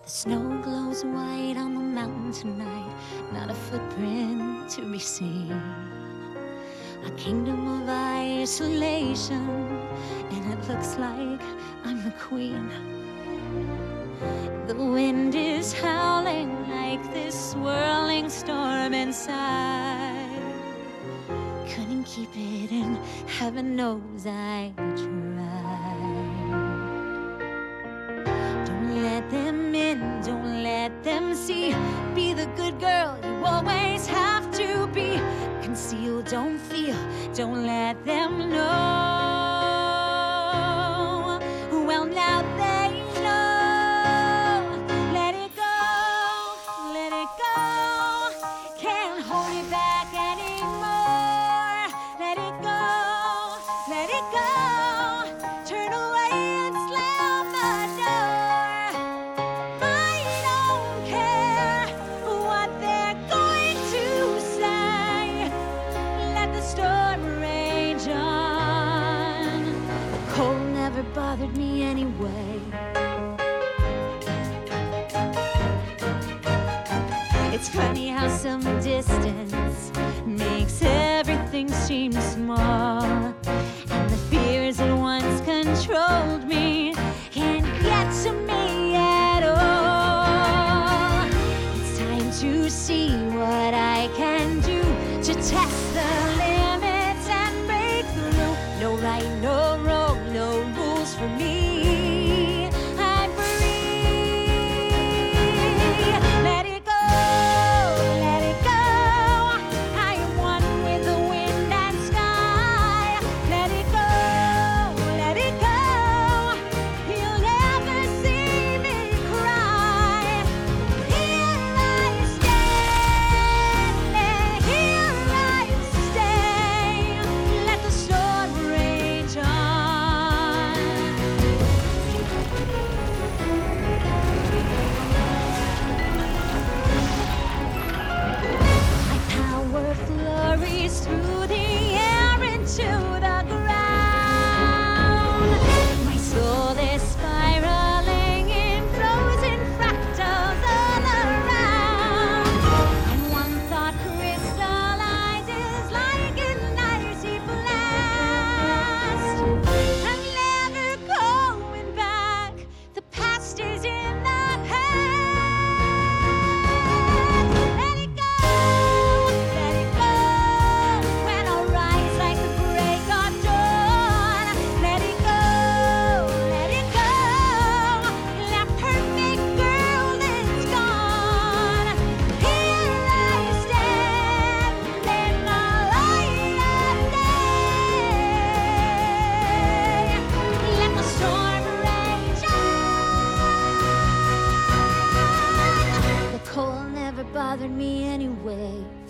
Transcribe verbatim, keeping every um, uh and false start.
The snow glows white on the mountain tonight, not a footprint to be seen. A kingdom of isolation, and it looks like I'm the queen. The wind is howling like this swirling storm inside. Couldn't keep it in, heaven knows I tried. Don't let them in, don't let them see. Be the good girl you always have to be. Conceal, don't feel, don't let them know. Well, now they know. Let it go, let it go. Can't hold it back anymore. Let it go, let it go. Turn away and slam the door. I don't care what they're going to say. Let the storm rage on. The cold never bothered me anyway. It's funny how some distance makes everything seem small, and the fears that once controlled me can't get to me at all. It's time to see what I can do to test the limits and break through. No right, no wrong, no rules for me. I'm free. Let it go, let it go. I am one with the wind and sky. Let it go, let it go. You'll never see me cry. Here I stand, and here I stay. Let the storm rage on. My power flurries through the air into the ground. My soul is spiraling in frozen fractals all around. And one thought crystallizes like an icy blast. I'm never going back. The past is in the past. Let it go, let it go. When I rise like the break of dawn. Let it go, let it go. That perfect girl is gone. Here I stand in the light of day. Let the storm rage on. The cold never bothered me anyway.